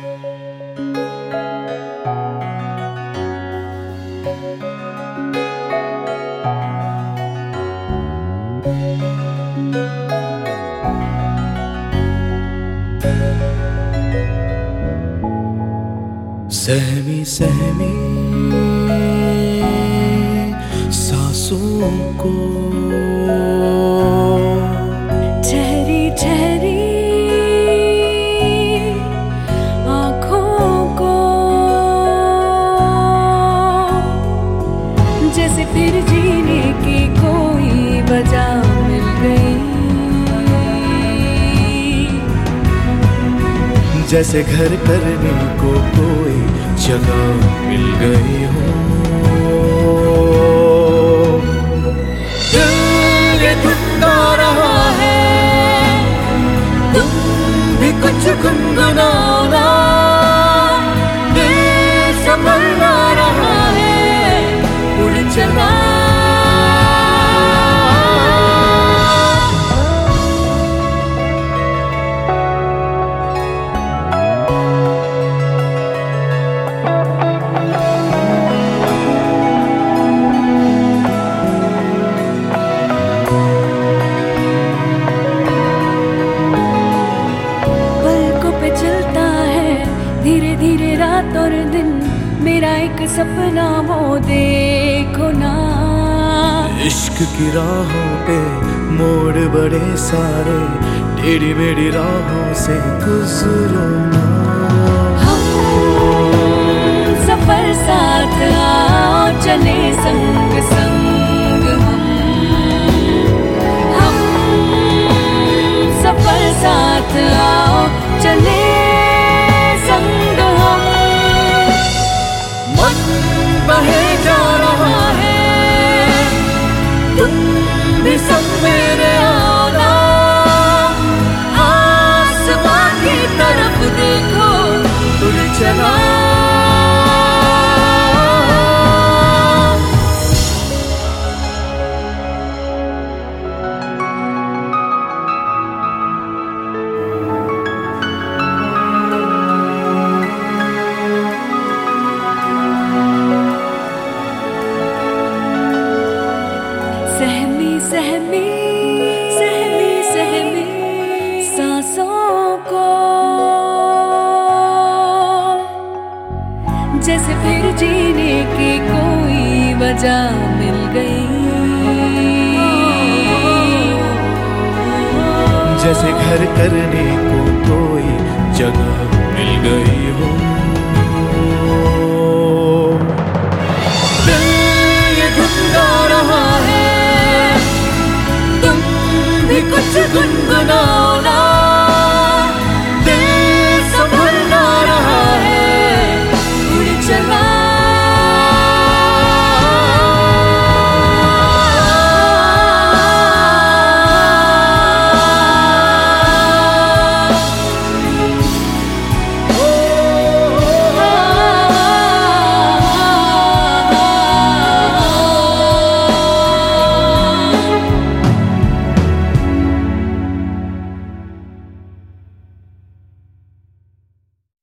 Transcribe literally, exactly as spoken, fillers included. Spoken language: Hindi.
सहमी सहमी सांसों को, ठहरी ठहरी आँखों को, जैसे फिर जीने की कोई वजह मिल गई, जैसे घर करने को कोई जगह मिल गई हो। दिल ये धुंधा रहा है, तुम भी कुछ गुनगुनाना, दिल संभलना रहा है, उड़ चला। धीरे धीरे रात और दिन मेरा एक सपना वो देखो ना, इश्क की राहों पे मोड़ बड़े सारे, टेढ़ी मेढ़ी राहों से गुजरो ना। हम सफर साथ आओ चले संग संग, हम हम सफर साथ आओ चले संग, हम मन बहे जा रहा है, तुम भी संग मेरे आना, आसमां की तरफ देखो उड़ चला। सहमी सहमी सहमी सहमी सांसों को, जैसे फिर जीने की कोई वजह मिल गई, जैसे घर करने को कोई जगह मिल गई हो। दिल ये धुंधा रहा है, तुम भी कुछ गुनगुनाओ।